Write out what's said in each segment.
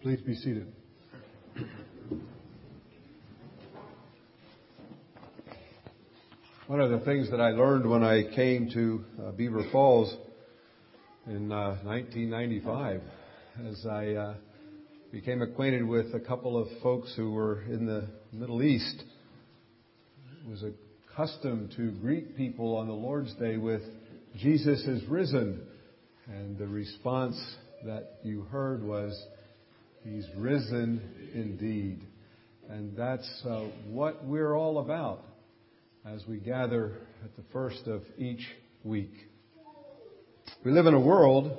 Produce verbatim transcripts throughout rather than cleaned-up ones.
Please be seated. One of the things that I learned when I came to uh, Beaver Falls in uh, nineteen ninety-five, as I uh, became acquainted with a couple of folks who were in the Middle East, it was a custom to greet people on the Lord's Day with "Jesus is risen," and the response that you heard was, "He's risen indeed." And that's uh, what we're all about as we gather at the first of each week. We live in a world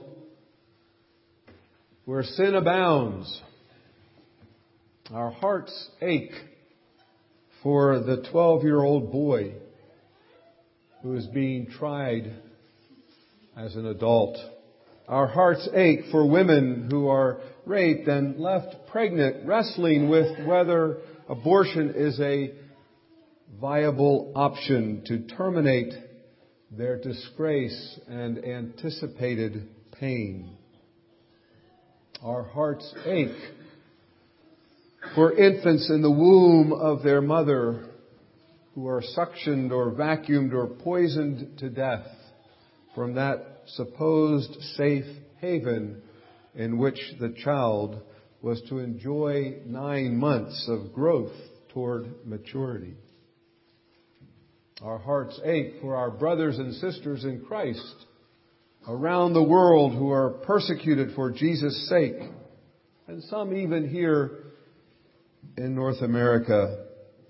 where sin abounds. Our hearts ache for the twelve-year-old boy who is being tried as an adult. Our hearts ache for women who are raped and left pregnant, wrestling with whether abortion is a viable option to terminate their disgrace and anticipated pain. Our hearts ache for infants in the womb of their mother who are suctioned or vacuumed or poisoned to death from that supposed safe haven in which the child was to enjoy nine months of growth toward maturity. Our hearts ache for our brothers and sisters in Christ around the world who are persecuted for Jesus' sake, and some even here in North America.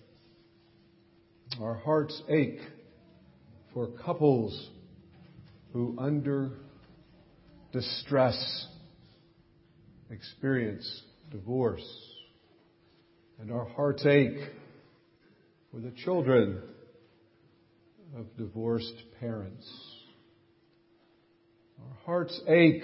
Our hearts ache for couples who, under distress, experience divorce. And our hearts ache for the children of divorced parents. Our hearts ache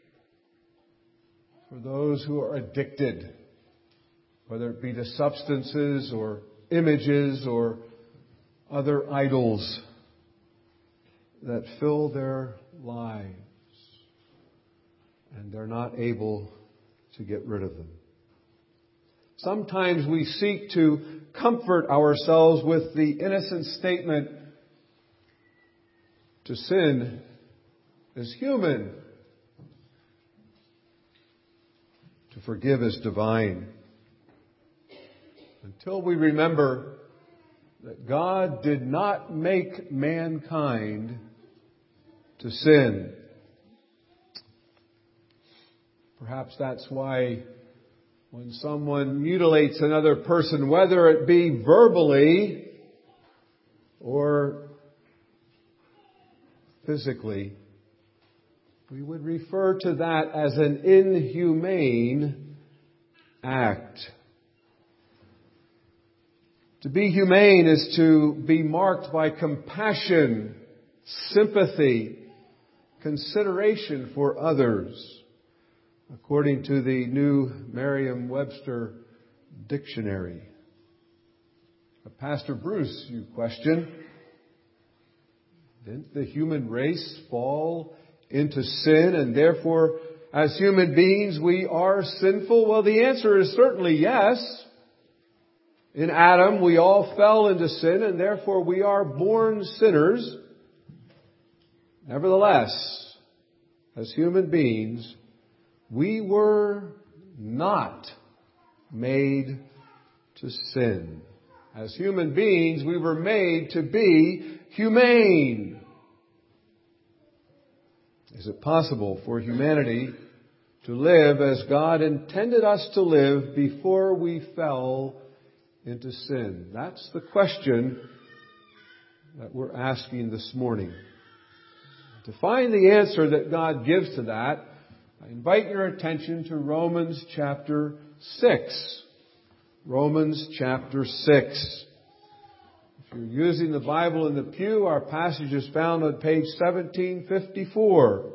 for those who are addicted, whether it be to substances or images or other idols that fill their lives, and they're not able to get rid of them. Sometimes we seek to comfort ourselves with the innocent statement, "To sin is human. To forgive is divine." Until we remember that God did not make mankind to sin. Perhaps that's why when someone mutilates another person, whether it be verbally or physically, we would refer to that as an inhumane act. To be humane is to be marked by compassion, sympathy, consideration for others, according to the new Merriam-Webster dictionary. Pastor Bruce, you question, didn't the human race fall into sin and therefore as human beings we are sinful? Well, the answer is certainly yes. In Adam we all fell into sin and therefore we are born sinners. Nevertheless, as human beings, we were not made to sin. As human beings, we were made to be humane. Is it possible for humanity to live as God intended us to live before we fell into sin? That's the question that we're asking this morning. To find the answer that God gives to that, I invite your attention to Romans chapter six. Romans chapter six. If you're using the Bible in the pew, our passage is found on page seventeen fifty-four.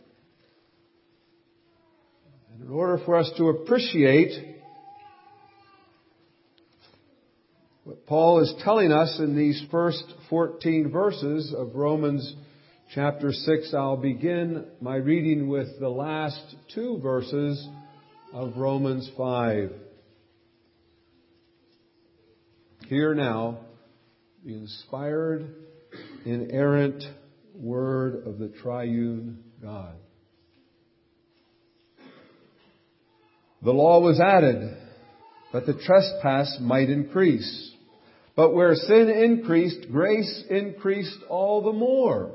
And in order for us to appreciate what Paul is telling us in these first fourteen verses of Romans chapter six, I'll begin my reading with the last two verses of Romans five. Hear now the inspired, inerrant word of the triune God. The law was added, that the trespass might increase. But where sin increased, grace increased all the more.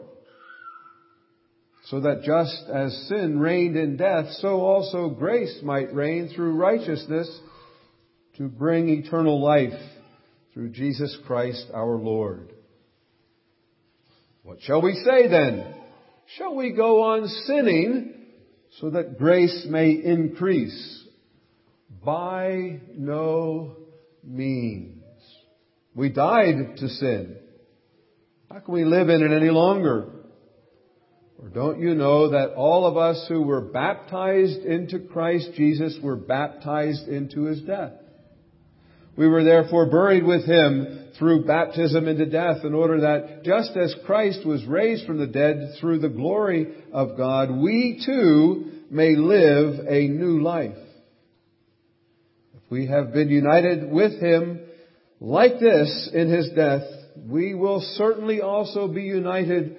So that just as sin reigned in death, so also grace might reign through righteousness to bring eternal life through Jesus Christ our Lord. What shall we say then? Shall we go on sinning so that grace may increase? By no means. We died to sin. How can we live in it any longer? Or don't you know that all of us who were baptized into Christ Jesus were baptized into His death? We were therefore buried with Him through baptism into death, in order that just as Christ was raised from the dead through the glory of God, we too may live a new life. If we have been united with Him like this in His death, we will certainly also be united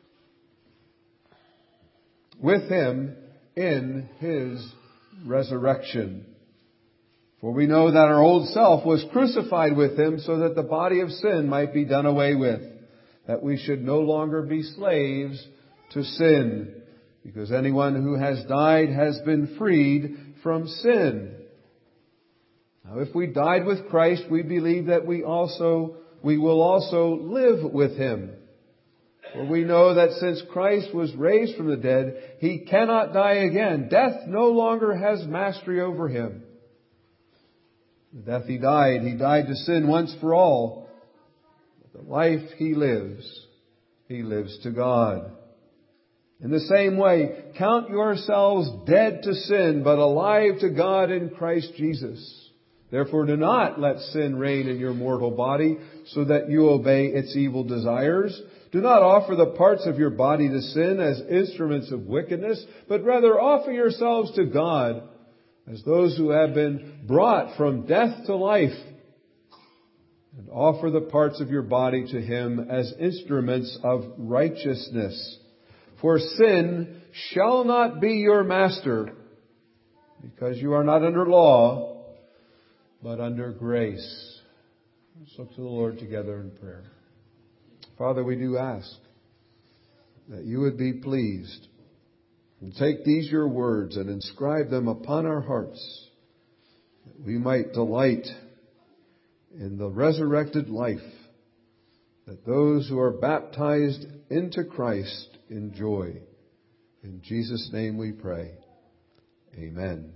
with Him in His resurrection. For we know that our old self was crucified with Him so that the body of sin might be done away with, that we should no longer be slaves to sin, because anyone who has died has been freed from sin. Now, if we died with Christ, we believe that we also, we will also live with Him. For we know that since Christ was raised from the dead, He cannot die again. Death no longer has mastery over Him. The death He died, He died to sin once for all. But the life He lives, He lives to God. In the same way, count yourselves dead to sin, but alive to God in Christ Jesus. Therefore, do not let sin reign in your mortal body, so that you obey its evil desires. Do not offer the parts of your body to sin as instruments of wickedness, but rather offer yourselves to God as those who have been brought from death to life, and offer the parts of your body to Him as instruments of righteousness. For sin shall not be your master, because you are not under law, but under grace. Let's look to the Lord together in prayer. Father, we do ask that You would be pleased and take these Your words and inscribe them upon our hearts, that we might delight in the resurrected life that those who are baptized into Christ enjoy. In Jesus' name we pray. Amen.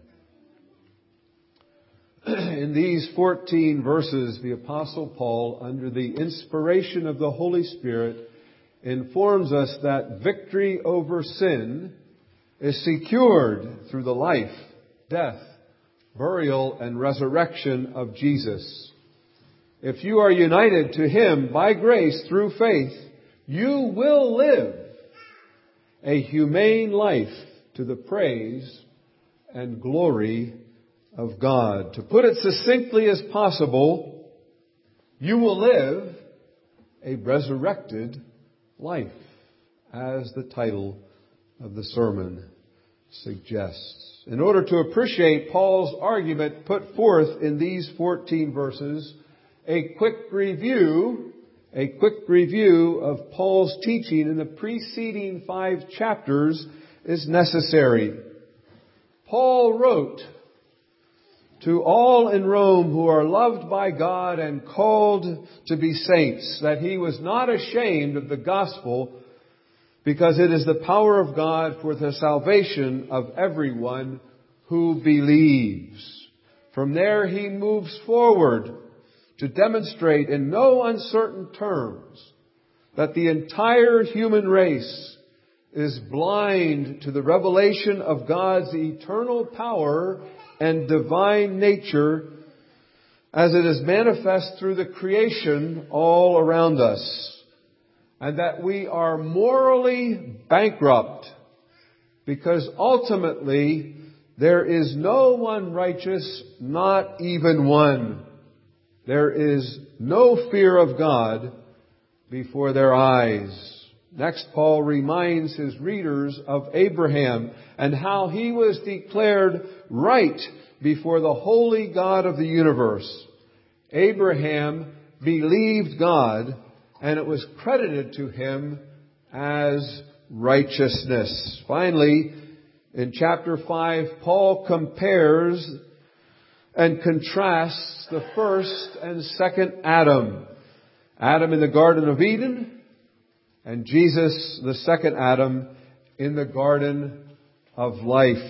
In these fourteen verses, the Apostle Paul, under the inspiration of the Holy Spirit, informs us that victory over sin is secured through the life, death, burial, and resurrection of Jesus. If you are united to Him by grace through faith, you will live a humane life to the praise and glory of God. To put it succinctly as possible, you will live a resurrected life, as the title of the sermon suggests. In order to appreciate Paul's argument put forth in these fourteen verses, a quick review, a quick review of Paul's teaching in the preceding five chapters is necessary. Paul wrote to all in Rome who are loved by God and called to be saints, that he was not ashamed of the gospel, because it is the power of God for the salvation of everyone who believes. From there he moves forward to demonstrate in no uncertain terms that the entire human race is blind to the revelation of God's eternal power and divine nature as it is manifest through the creation all around us, and that we are morally bankrupt because ultimately There is no one righteous, not even one. There is no fear of God before their eyes. Next, Paul reminds his readers of Abraham and how he was declared right before the holy God of the universe. Abraham believed God, and it was credited to him as righteousness. Finally, in chapter five, Paul compares and contrasts the first and second Adam. Adam in the Garden of Eden, and Jesus, the second Adam, in the Garden of Life.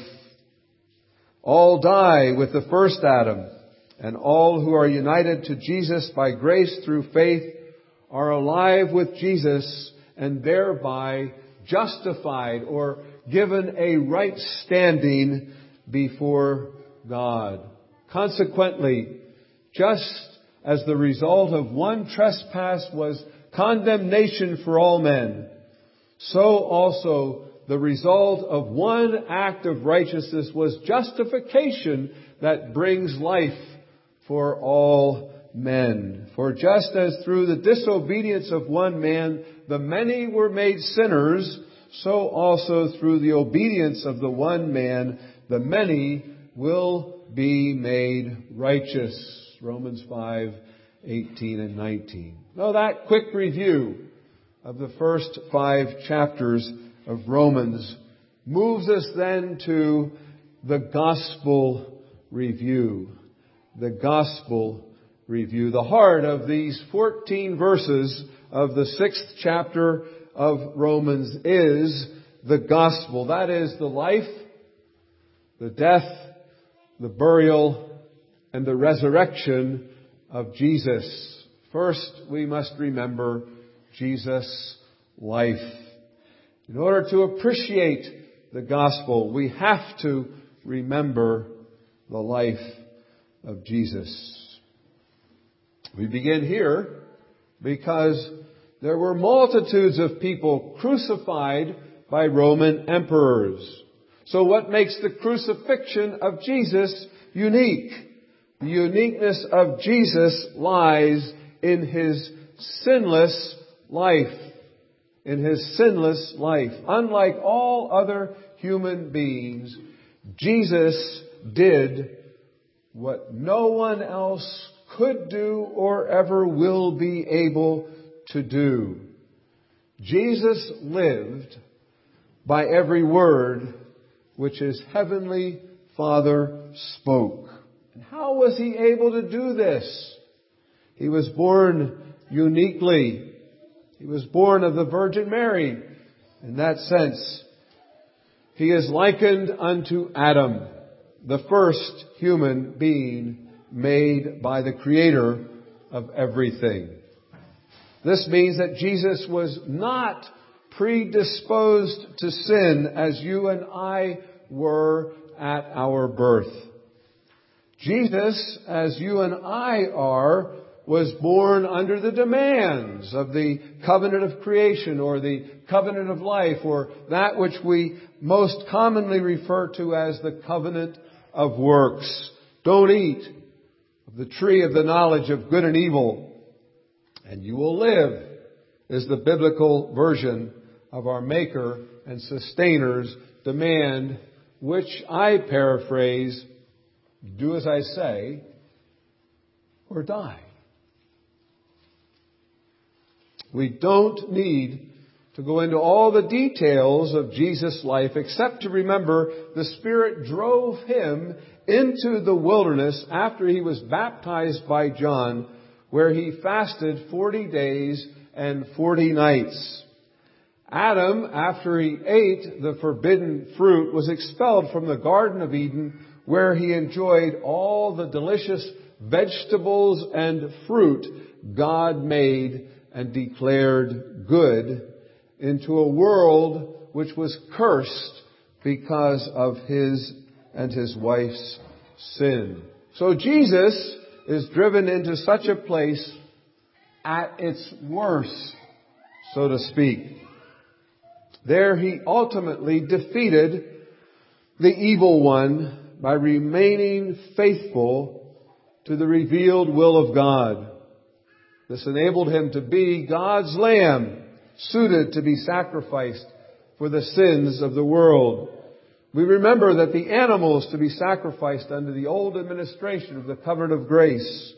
All die with the first Adam, and all who are united to Jesus by grace through faith are alive with Jesus and thereby justified or given a right standing before God. Consequently, just as the result of one trespass was condemnation for all men, so also the result of one act of righteousness was justification that brings life for all men. For just as through the disobedience of one man the many were made sinners, so also through the obedience of the one man the many will be made righteous. Romans five, eighteen and nineteen. Now that quick review of the first five chapters of Romans moves us then to the gospel review. The gospel review. The heart of these fourteen verses of the sixth chapter of Romans is the gospel. That is the life, the death, the burial, and the resurrection of Jesus. First, we must remember Jesus' life. In order to appreciate the gospel, we have to remember the life of Jesus. We begin here because there were multitudes of people crucified by Roman emperors. So what makes the crucifixion of Jesus unique? The uniqueness of Jesus lies in His sinless life. In His sinless life. Unlike all other human beings, Jesus did what no one else could do or ever will be able to do. Jesus lived by every word which His heavenly Father spoke. And how was He able to do this? He was born uniquely. He was born of the Virgin Mary. In that sense, He is likened unto Adam, the first human being made by the Creator of everything. This means that Jesus was not predisposed to sin as you and I were at our birth. Jesus, as you and I are, was born under the demands of the covenant of creation or the covenant of life or that which we most commonly refer to as the covenant of works. Don't eat of the tree of the knowledge of good and evil, and you will live, is the biblical version of our Maker and Sustainer demand, which I paraphrase, do as I say or die. We don't need to go into all the details of Jesus' life except to remember the Spirit drove Him into the wilderness after He was baptized by John, where He fasted forty days and forty nights. Adam, after he ate the forbidden fruit, was expelled from the Garden of Eden, where he enjoyed all the delicious vegetables and fruit God made and declared good, into a world which was cursed because of his and his wife's sin. So Jesus is driven into such a place at its worst, so to speak. There He ultimately defeated the evil one by remaining faithful to the revealed will of God. This enabled him to be God's lamb, suited to be sacrificed for the sins of the world. We remember that the animals to be sacrificed under the old administration of the covenant of grace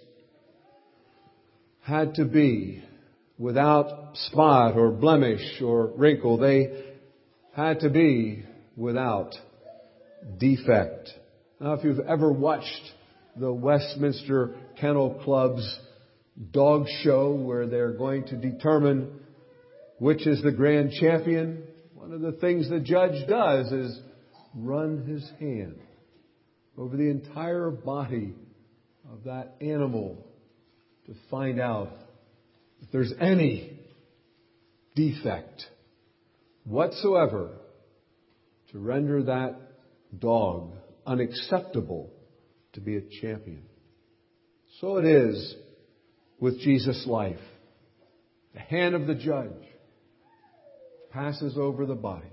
had to be without spot or blemish or wrinkle. They had to be without defect. Now, if you've ever watched the Westminster Kennel Club's dog show where they're going to determine which is the grand champion, one of the things the judge does is run his hand over the entire body of that animal to find out if there's any defect whatsoever to render that dog unacceptable to be a champion. So it is with Jesus' life. The hand of the judge passes over the body.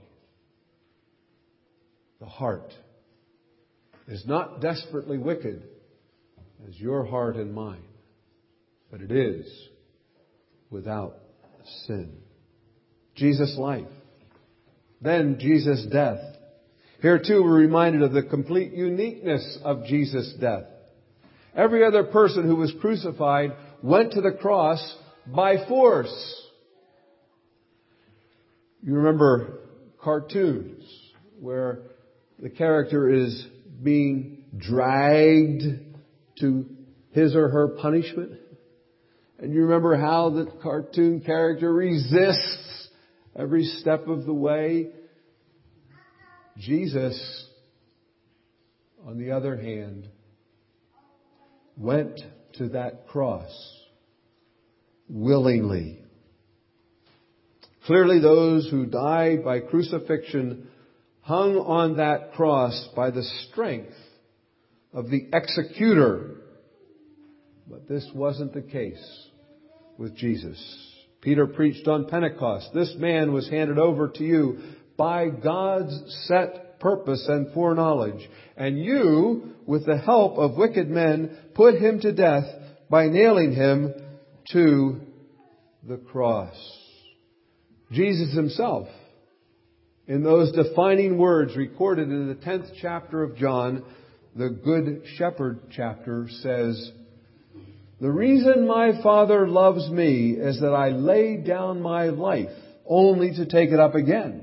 The heart is not desperately wicked as your heart and mine, but it is without sin. Jesus' life. Then Jesus' death. Here too we're reminded of the complete uniqueness of Jesus' death. Every other person who was crucified went to the cross by force. You remember cartoons where the character is being dragged to his or her punishment. And you remember how the cartoon character resists every step of the way. Jesus, on the other hand, went to that cross willingly. Clearly, those who died by crucifixion hung on that cross by the strength of the executor. But this wasn't the case with Jesus. Peter preached on Pentecost. This man was handed over to you by God's set purpose and foreknowledge. And you, with the help of wicked men, put him to death by nailing him to the cross. Jesus himself, in those defining words recorded in the tenth chapter of John, the Good Shepherd chapter, says, "The reason my Father loves me is that I lay down my life only to take it up again.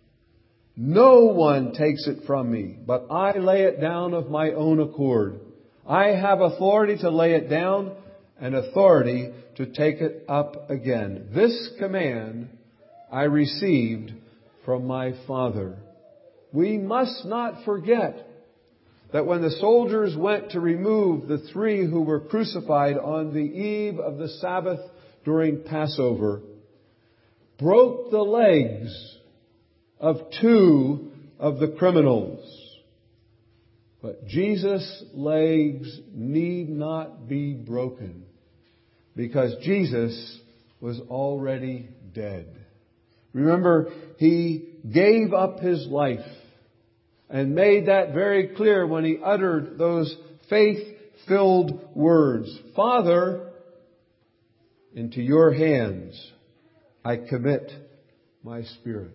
No one takes it from me, but I lay it down of my own accord. I have authority to lay it down and authority to take it up again. This command I received from my Father." We must not forget that when the soldiers went to remove the three who were crucified on the eve of the Sabbath during Passover, broke the legs of two of the criminals. But Jesus' legs need not be broken because Jesus was already dead. Remember, He gave up His life and made that very clear when He uttered those faith-filled words. "Father, into your hands I commit my spirit."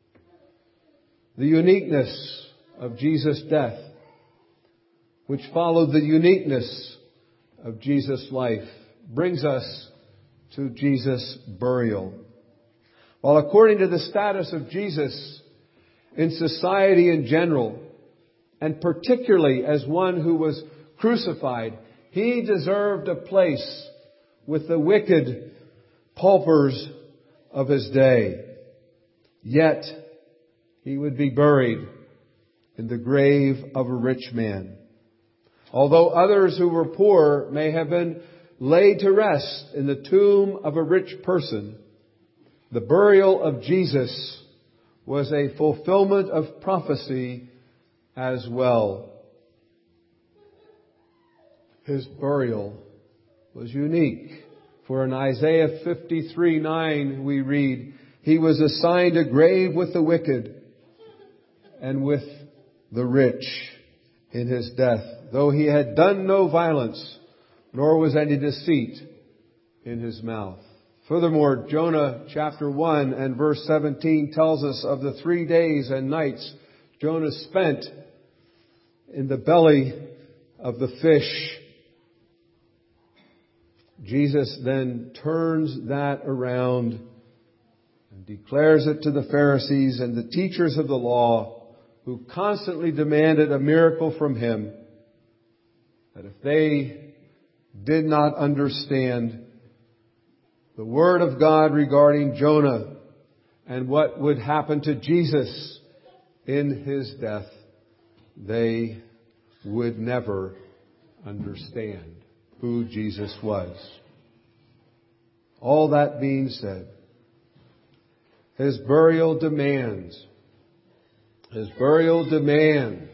The uniqueness of Jesus' death, which followed the uniqueness of Jesus' life, brings us to Jesus' burial. While according to the status of Jesus in society in general, and particularly as one who was crucified, He deserved a place with the wicked paupers of His day. Yet He would be buried in the grave of a rich man. Although others who were poor may have been laid to rest in the tomb of a rich person, the burial of Jesus was a fulfillment of prophecy as well. His burial was unique. For in Isaiah fifty-three nine we read, "He was assigned a grave with the wicked and with the rich in his death, though he had done no violence, nor was any deceit in his mouth. Furthermore, Jonah chapter one and verse seventeen tells us of the three days and nights Jonah spent in the belly of the fish. Jesus then turns that around and declares it to the Pharisees and the teachers of the law, who constantly demanded a miracle from him, that if they did not understand the Word of God regarding Jonah and what would happen to Jesus in his death, they would never understand who Jesus was. All that being said, his burial demands, his burial demands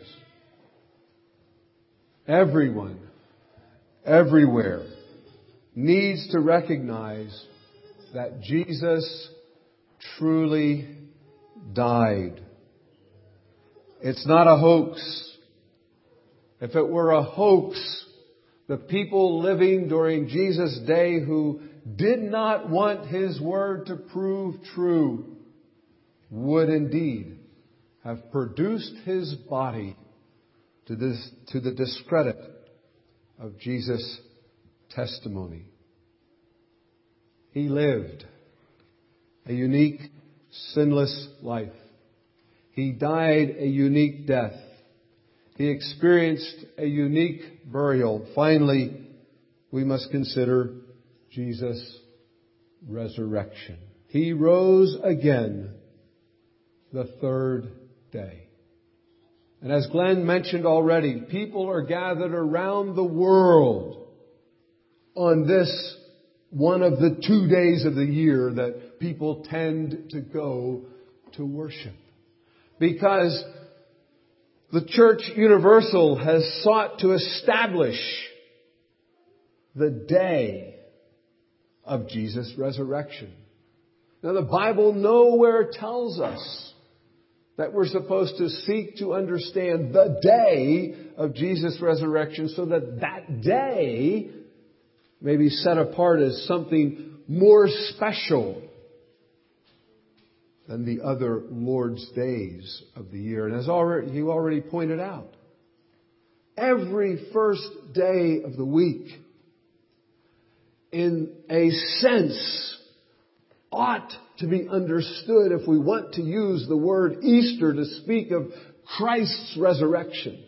everyone, everywhere, needs to recognize that Jesus truly died. It's not a hoax. If it were a hoax, the people living during Jesus' day who did not want His word to prove true would indeed have produced His body to this, to the discredit of Jesus' testimony. He lived a unique, sinless life. He died a unique death. He experienced a unique burial. Finally, we must consider Jesus' resurrection. He rose again the third day. And as Glenn mentioned already, people are gathered around the world on this one of the two days of the year that people tend to go to worship. Because the Church Universal has sought to establish the day of Jesus' resurrection. Now, the Bible nowhere tells us that we're supposed to seek to understand the day of Jesus' resurrection so that that day may be set apart as something more special than the other Lord's days of the year. And as already, you already pointed out, every first day of the week, in a sense, ought to be understood if we want to use the word Easter to speak of Christ's resurrection.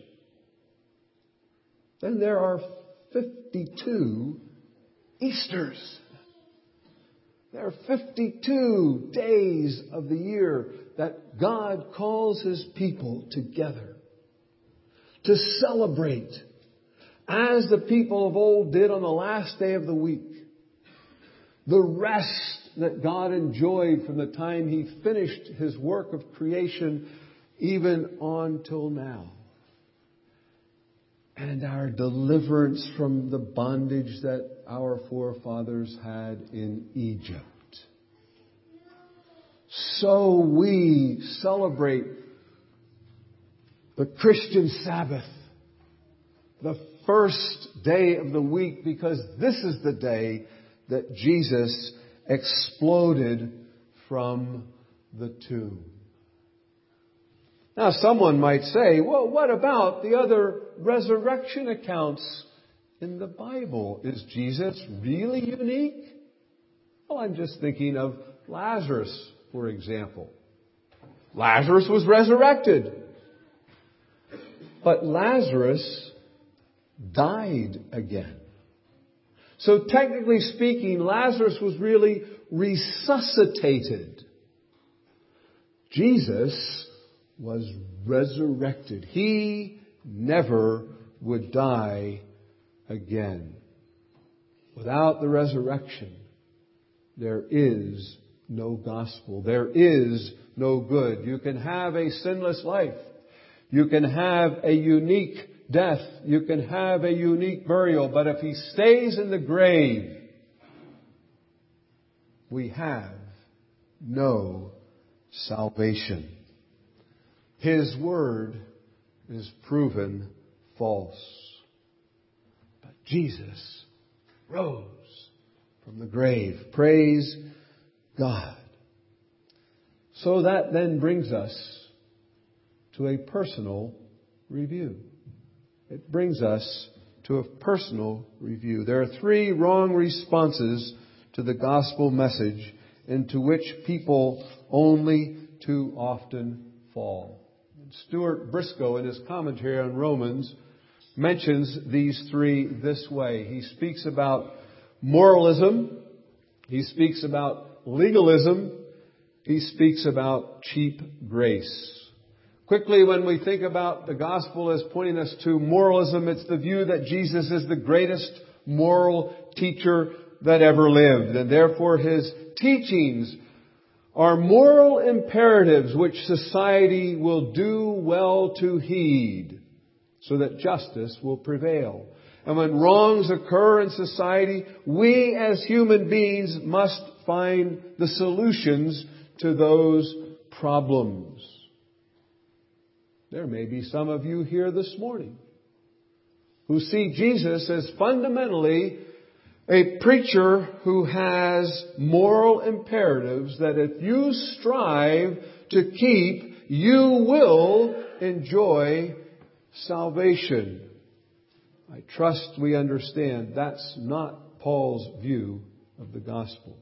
Then there are fifty-two Easters. There are fifty-two days of the year that God calls His people together to celebrate, as the people of old did on the last day of the week, the rest that God enjoyed from the time He finished His work of creation even on till now. And our deliverance from the bondage that our forefathers had in Egypt. So we celebrate the Christian Sabbath, the first day of the week, because this is the day that Jesus exploded from the tomb. Now, someone might say, well, what about the other resurrection accounts in the Bible? Is Jesus really unique? Well, I'm just thinking of Lazarus, for example. Lazarus was resurrected. But Lazarus died again. So technically speaking, Lazarus was really resuscitated. Jesus was resurrected. He never would die again. Without the resurrection, there is no gospel. There is no good. You can have a sinless life. You can have a unique death. You can have a unique burial. But if he stays in the grave, we have no salvation. His word is proven false. But Jesus rose from the grave. Praise God. So that then brings us to a personal review. It brings us to a personal review. There are three wrong responses to the gospel message into which people only too often fall. Stuart Briscoe, in his commentary on Romans, mentions these three this way. He speaks about moralism. He speaks about legalism. He speaks about cheap grace. Quickly, when we think about the gospel as pointing us to moralism, it's the view that Jesus is the greatest moral teacher that ever lived, and therefore His teachings are moral imperatives which society will do well to heed so that justice will prevail. And when wrongs occur in society, we as human beings must find the solutions to those problems. There may be some of you here this morning who see Jesus as fundamentally a preacher who has moral imperatives that if you strive to keep, you will enjoy salvation. I trust we understand that's not Paul's view of the gospel.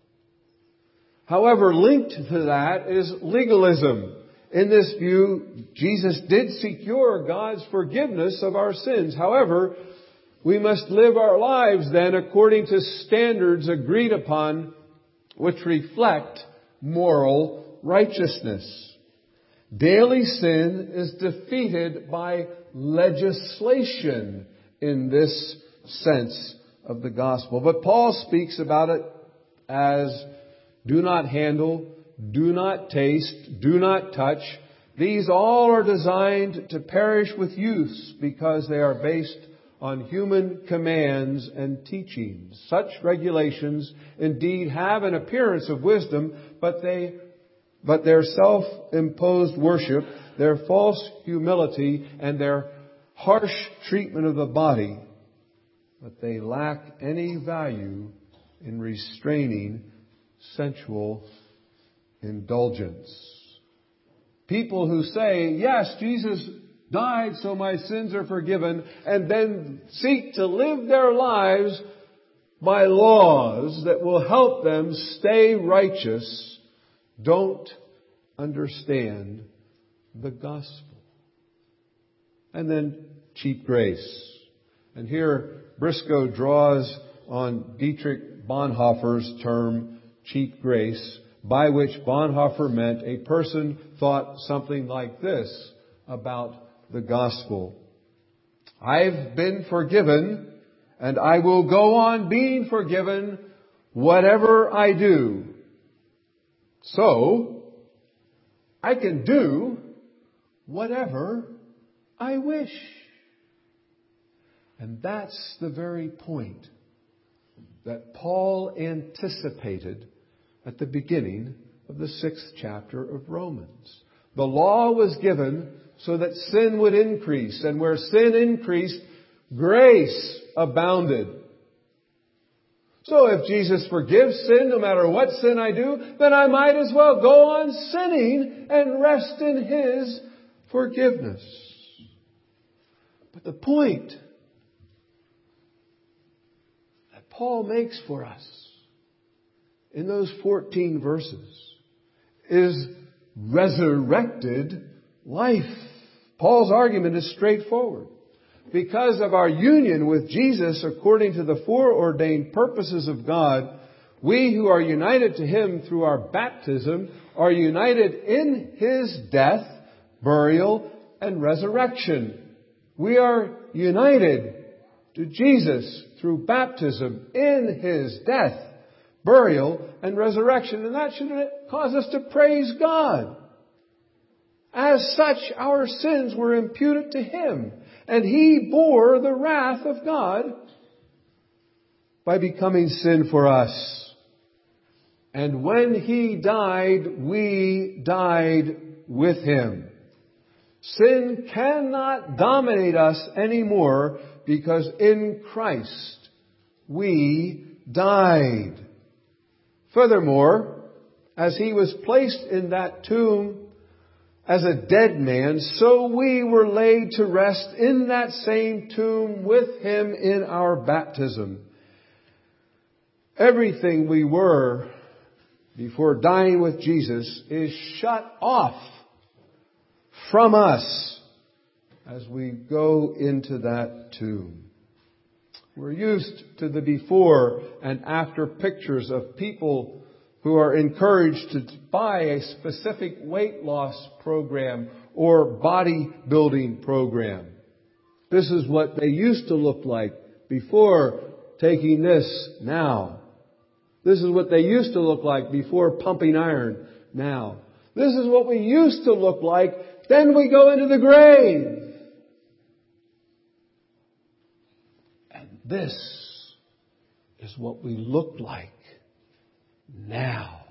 However, linked to that is legalism. In this view, Jesus did secure God's forgiveness of our sins. However, we must live our lives then according to standards agreed upon which reflect moral righteousness. Daily sin is defeated by legislation in this sense of the gospel. But Paul speaks about it as do not handle, do not taste, do not touch. These all are designed to perish with use because they are based on human commands and teachings. Such regulations indeed have an appearance of wisdom, but they, but their self-imposed worship, their false humility, and their harsh treatment of the body, but they lack any value in restraining sensual indulgence. People who say, yes, Jesus died so my sins are forgiven, and then seek to live their lives by laws that will help them stay righteous, don't understand the gospel. And then cheap grace. And here Briscoe draws on Dietrich Bonhoeffer's term, cheap grace, by which Bonhoeffer meant a person thought something like this about the gospel. I've been forgiven, and I will go on being forgiven whatever I do. So, I can do whatever I wish. And that's the very point that Paul anticipated at the beginning of the sixth chapter of Romans. The law was given so that sin would increase. And where sin increased, grace abounded. So if Jesus forgives sin, no matter what sin I do, then I might as well go on sinning and rest in His forgiveness. But the point that Paul makes for us in those fourteen verses is resurrected life. Paul's argument is straightforward. Because of our union with Jesus according to the foreordained purposes of God, we who are united to Him through our baptism are united in His death, burial, and resurrection. We are united to Jesus through baptism in His death, burial, and resurrection. And that should cause us to praise God. As such, our sins were imputed to Him, and He bore the wrath of God by becoming sin for us. And when He died, we died with Him. Sin cannot dominate us anymore because in Christ we died. Furthermore, as He was placed in that tomb as a dead man, so we were laid to rest in that same tomb with Him in our baptism. Everything we were before dying with Jesus is shut off from us as we go into that tomb. We're used to the before and after pictures of people who are encouraged to buy a specific weight loss program or bodybuilding program. This is what they used to look like before taking this now. This is what they used to look like before pumping iron now. This is what we used to look like. Then we go into the grave. And this is what we look like now.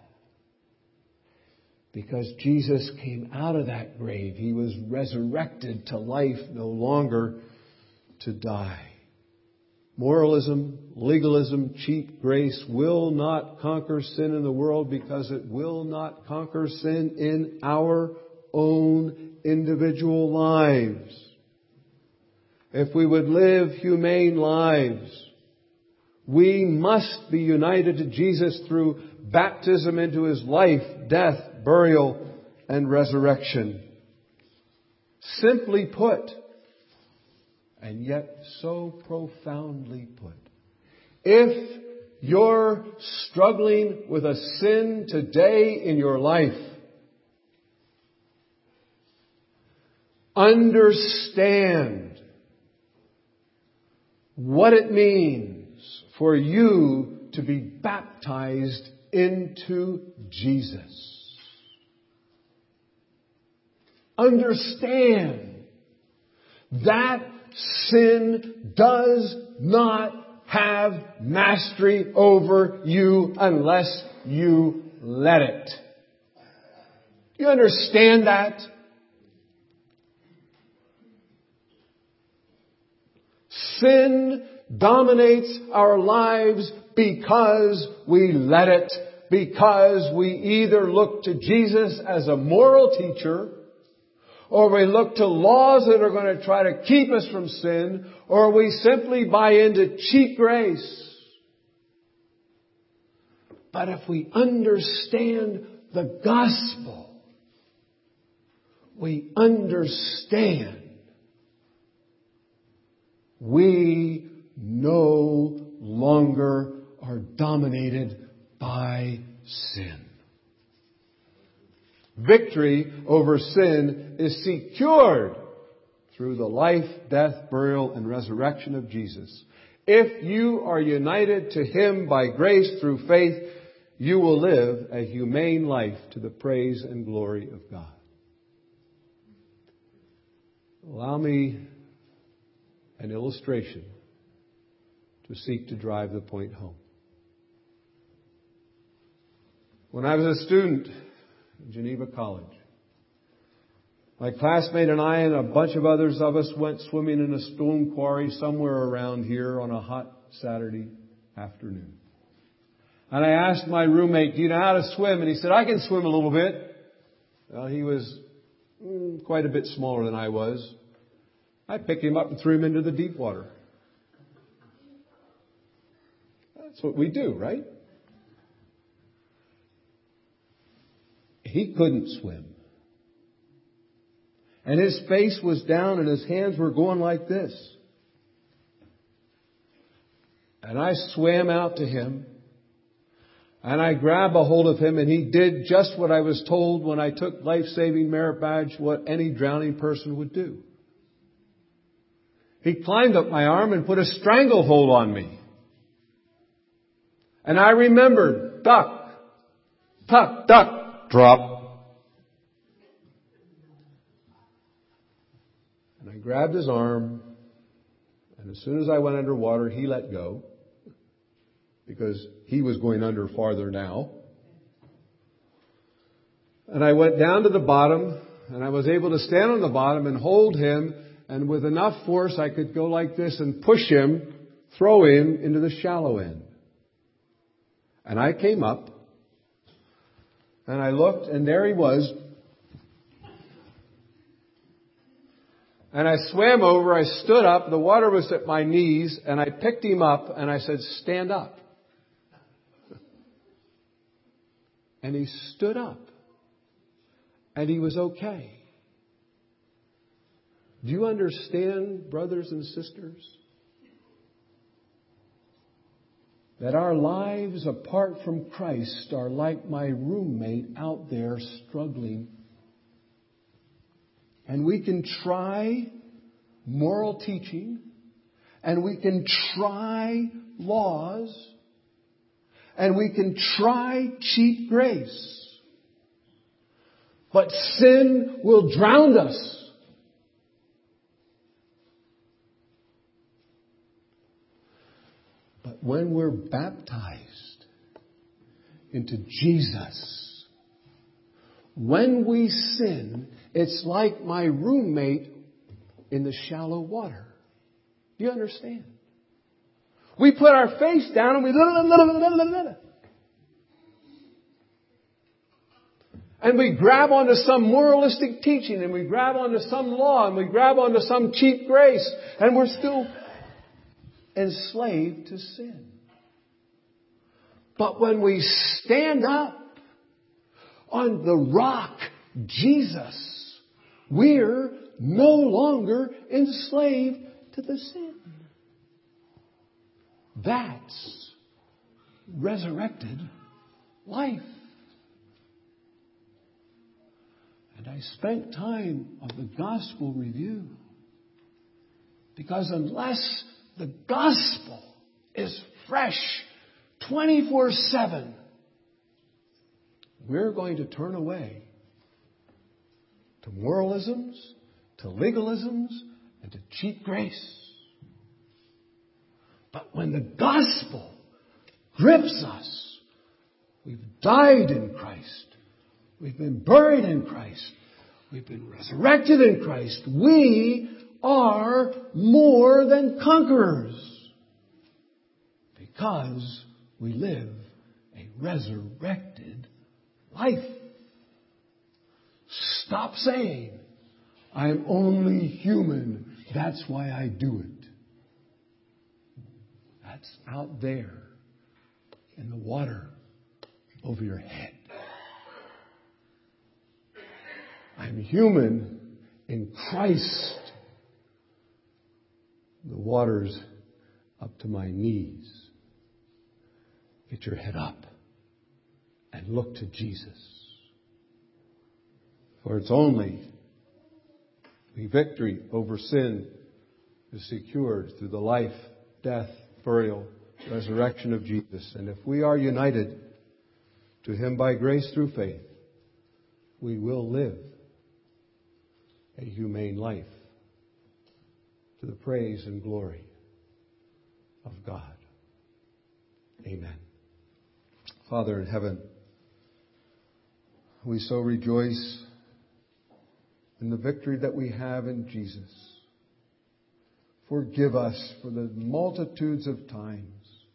Because Jesus came out of that grave. He was resurrected to life, no longer to die. Moralism, legalism, cheap grace will not conquer sin in the world because it will not conquer sin in our own individual lives. If we would live humane lives, we must be united to Jesus through baptism into His life, death, burial, and resurrection. Simply put, and yet so profoundly put, if you're struggling with a sin today in your life, understand what it means for you to be baptized into Jesus. Understand that sin does not have mastery over you unless you let it. You understand that? Sin dominates our lives because we let it, because we either look to Jesus as a moral teacher, or we look to laws that are going to try to keep us from sin, or we simply buy into cheap grace. But if we understand the gospel, we understand we no longer are dominated by sin. Victory over sin is secured through the life, death, burial, and resurrection of Jesus. If you are united to Him by grace through faith, you will live a humane life to the praise and glory of God. Allow me an illustration to seek to drive the point home. When I was a student in Geneva College, my classmate and I and a bunch of others of us went swimming in a stone quarry somewhere around here on a hot Saturday afternoon. And I asked my roommate, do you know how to swim? And he said, I can swim a little bit. Well, he was mm, quite a bit smaller than I was. I picked him up and threw him into the deep water. That's what we do, right? He couldn't swim. And his face was down and his hands were going like this. And I swam out to him. And I grabbed a hold of him, and he did just what I was told when I took life-saving merit badge, what any drowning person would do. He climbed up my arm and put a stranglehold on me. And I remembered, duck, tuck, duck, drop. And I grabbed his arm, and as soon as I went underwater, he let go, because he was going under farther now. And I went down to the bottom, and I was able to stand on the bottom and hold him, and with enough force I could go like this and push him, throw him into the shallow end. And I came up, and I looked, and there he was. And I swam over, I stood up, the water was at my knees, and I picked him up, and I said, "Stand up." And he stood up. And he was okay. Do you understand, brothers and sisters, that our lives apart from Christ are like my roommate out there struggling? And we can try moral teaching, and we can try laws, and we can try cheap grace. But sin will drown us. But when we're baptized into Jesus, when we sin, it's like my roommate in the shallow water. Do you understand? We put our face down and we and we grab onto some moralistic teaching, and we grab onto some law, and we grab onto some cheap grace, and we're still enslaved to sin. But when we stand up on the rock, Jesus, we're no longer enslaved to the sin. That's resurrected life. And I spent time on the gospel review, because unless the gospel is fresh twenty-four seven, we're going to turn away to moralisms, to legalisms, and to cheap grace. But when the gospel grips us, we've died in Christ. We've been buried in Christ. We've been resurrected in Christ. We are more than conquerors, because we live a resurrected life. Stop saying, "I'm only human. That's why I do it." That's out there in the water over your head. I'm human in Christ. The water's up to my knees. Get your head up and look to Jesus. For it's only the victory over sin is secured through the life, death, burial, resurrection of Jesus. And if we are united to Him by grace through faith, we will live a humane life to the praise and glory of God. Amen. Father in heaven, we so rejoice in the victory that we have in Jesus. Forgive us for the multitudes of times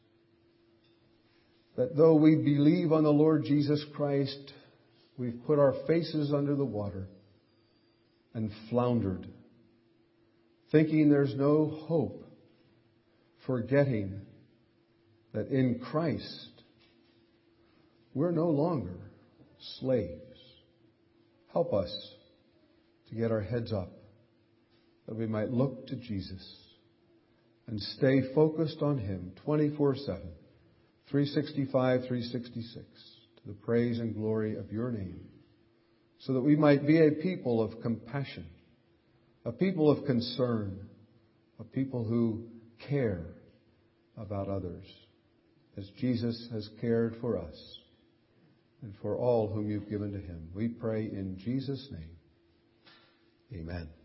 that though we believe on the Lord Jesus Christ, we've put our faces under the water and floundered, thinking there's no hope, forgetting that in Christ we're no longer slaves. Help us to get our heads up, that we might look to Jesus and stay focused on Him twenty-four seven, three sixty-five, three sixty-six, to the praise and glory of Your name, so that we might be a people of compassion, a people of concern, a people who care about others, as Jesus has cared for us and for all whom You've given to Him. We pray in Jesus' name. Amen.